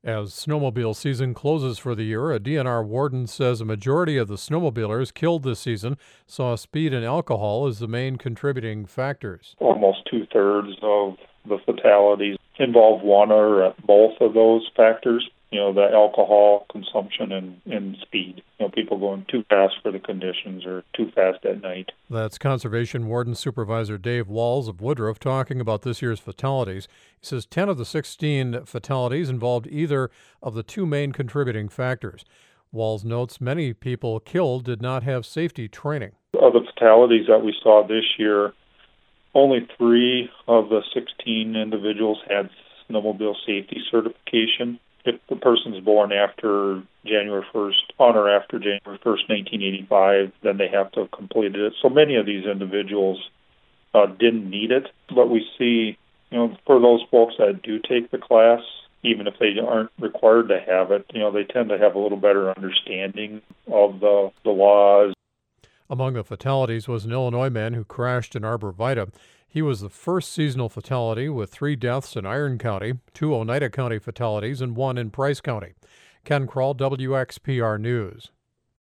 As snowmobile season closes for the year, a DNR warden says a majority of the snowmobilers killed this season saw speed and alcohol as the main contributing factors. Almost two-thirds of the fatalities involve one or both of those factors. The alcohol consumption and speed. People going too fast for the conditions or too fast at night. That's Conservation Warden Supervisor Dave Walls of Woodruff talking about this year's fatalities. He says 10 of the 16 fatalities involved either of the two main contributing factors. Walls notes many people killed did not have safety training. Of the fatalities that we saw this year, only 3 of the 16 individuals had snowmobile safety certification. If the person's born after January 1st, on or after January 1st, 1985, then they have to have completed it. So many of these individuals didn't need it. But we see, for those folks that do take the class, even if they aren't required to have it, they tend to have a little better understanding of the laws. Among the fatalities was an Illinois man who crashed in Arbor Vitae. He was the first seasonal fatality with 3 deaths in Iron County, 2 Oneida County fatalities, and 1 in Price County. Ken Kroll, WXPR News.